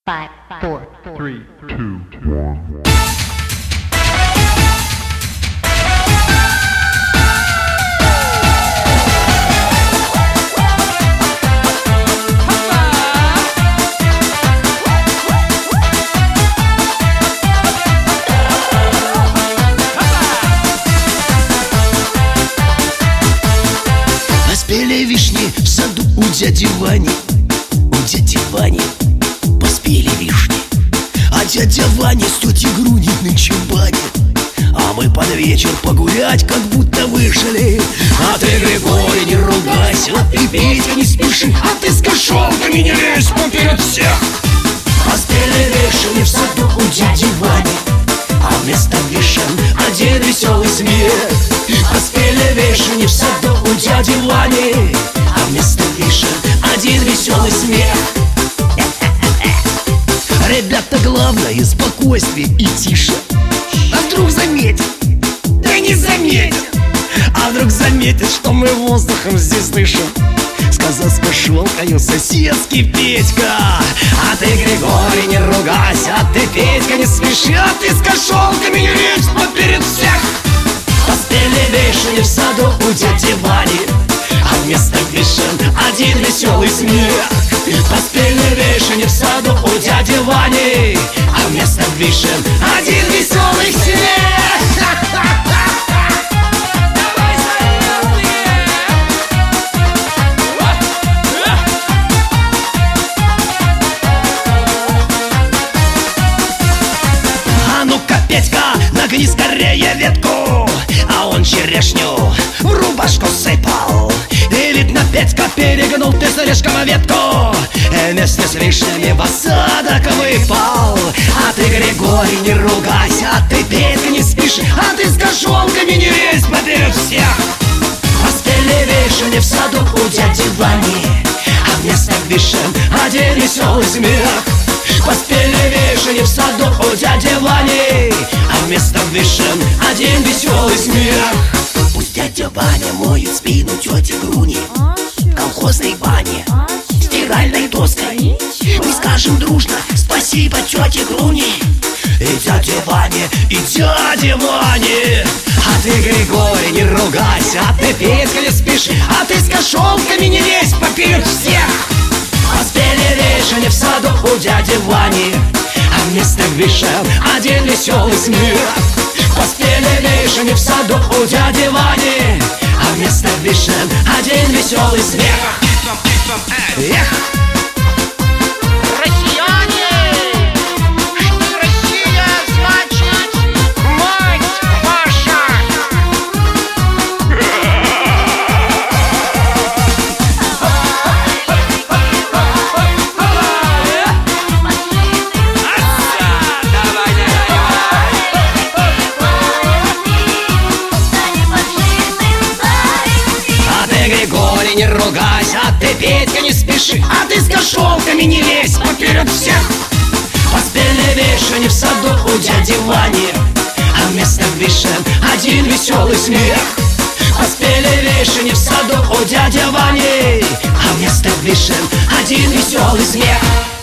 5, 4, 3, 2, 1. Поспели вишни в саду у дяди Вани. У дяди Вани поспели вишни, а дядя Ваня с тетей Груней на чубане. А мы под вечер погулять как будто вышли. А ты, Григорий, не ругайся, а ты, Петя, не спеши, а ты с кошелками не лезь поперед всех. Поспели вишни в саду у дяди Вани, а вместо вишен один веселый смех. Поспели вишни в саду у дяди Вани, а вместо вишен один веселый смех. Ребята, главное спокойствие и тише. А вдруг заметят? Да не заметят. А вдруг заметят, что мы воздухом здесь дышим, сказал с кошелкою соседский Петька. А ты, Григорий, не ругайся, а ты, Петька, не смеши, а ты с кошелками не лезь поперед всех. Поспели вишни в саду у дяди Вани, а вместо вишен один веселый смех. Поспели вишни в саду у дяди Вани, а вместо вишен один веселый смех. А ну-ка, Петька, нагни скорее ветку, а он черешню в рубашку сыпал. И видно, Петька, перегнул ты слишком ветку, и вместе с вишнями в осадок выпал. А ты, Григорий, не ругайся, а ты, Петька, не спеши, а ты с кошелками не лезь поперед всех. Поспели вишни в саду у дяди Вани, а вместо вишен один веселый смех. Поспели вишни в саду у дяди Вани, а вместо вишен один веселый смех. Пусть дядя Ваня моет спину тети Груни в колхозной бане стиральной доской. Мы скажем дружно спасибо тете Груни и дяде Ване, и дяде Ване. А ты, Григорий, не ругайся, а ты, Петька, не спеши, а ты с кошелками не лезь поперед всех. Поспели вишни в саду у дяди Вани, а вместо вишен один веселый смех. Поспели вишни в саду у дяди Вани, а вместо вишен один веселый смех. Эх! Россияне! Что Россия значит мать ваша! А ты, Григорий, не ругайся, а ты, Петька, не спеши, а ты с кошелками не лезь поперед всех. Поспели вишни в саду у дяди Вани, а вместо вишен один веселый смех. Поспели вишни в саду у дяди Вани, а вместо вишен один веселый смех.